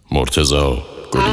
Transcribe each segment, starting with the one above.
مرتضی گلی.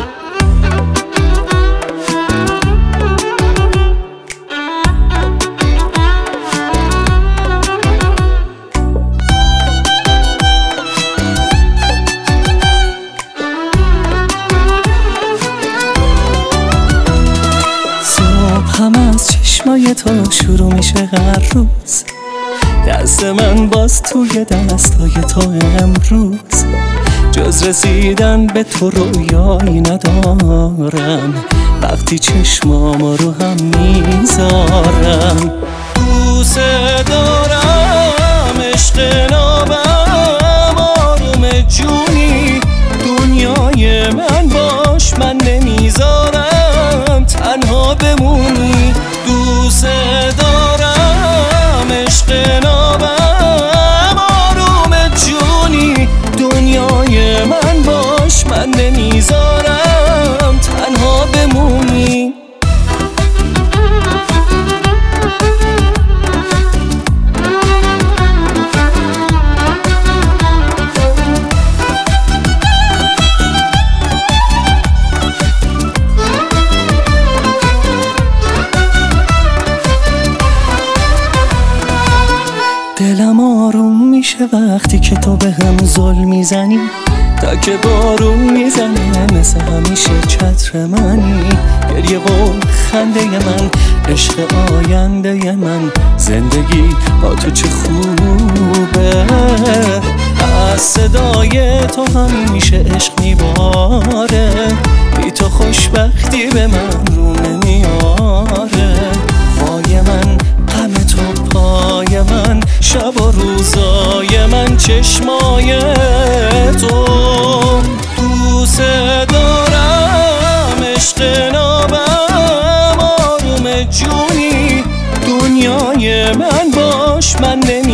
هم از چشمای تو شروع میشه هر روز، دست من باز توی دستای تو امروز. جز رسیدن به تو رویایی ندارم، وقتی چشمامو رو هم میذارم. دوست دارم عشق نابم، آروم جونی دنیای من باش، من نمیذارم تنها بمونی. دوست دارم عشق نابم، آروم جونی دنیای من باش، من نمیذارم تنها بمونی. دلم آروم میشه وقتی که تو به هم ظلم میزنی، تا که بارون میزنه مثل همیشه چتر منی. گریه و خنده من، عشق آینده من، زندگی با تو چه خوبه. از صدای تو همیشه عشق میباره، بی تو خوشبختی به من رو نمیاره. وای من غم تو پای من، شب و روزای من چشمای تو. دوست دارم عشق نابم، آروم جونی دنیای من باش، من